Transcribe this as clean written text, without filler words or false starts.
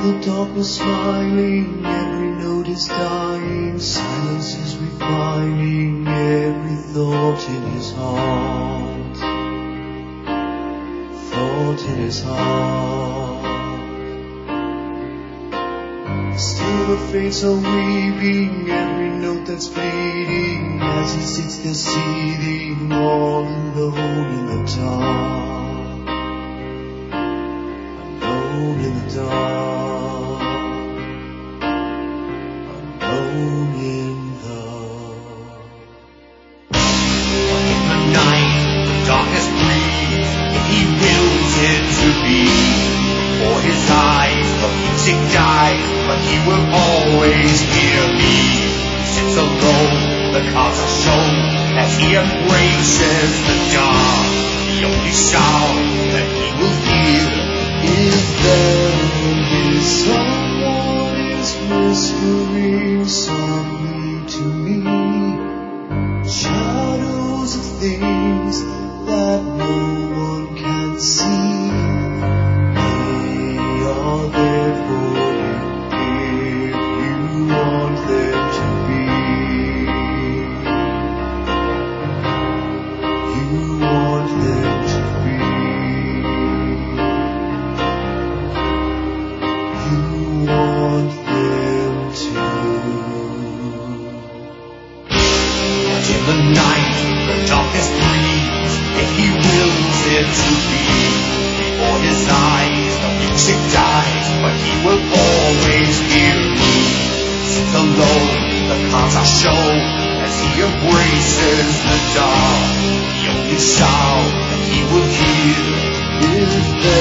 the darkness smiling, every note is dying, silence is refining every thought in his heart, thought in his heart. Still the fates are weaving every note that's bleeding as he sits there seething all alone in the dark, alone in the dark, alone in the night. The darkness breathes if he wills it to be. Before his eyes the music dies, but he will always hear me. He sits alone, the cards are shown as he embraces the dark. The only sound that he will hear is there someone is whispering softly to me, shadows of things that no one can see. They are there for you if you want them to be. You want them to be. You want them to. And in the night the darkness breathes if he wills it to be. Before his eyes the music dies, but he will always hear me. Sits alone, the cards are shown as he embraces the dark. The only sound that he will hear Is there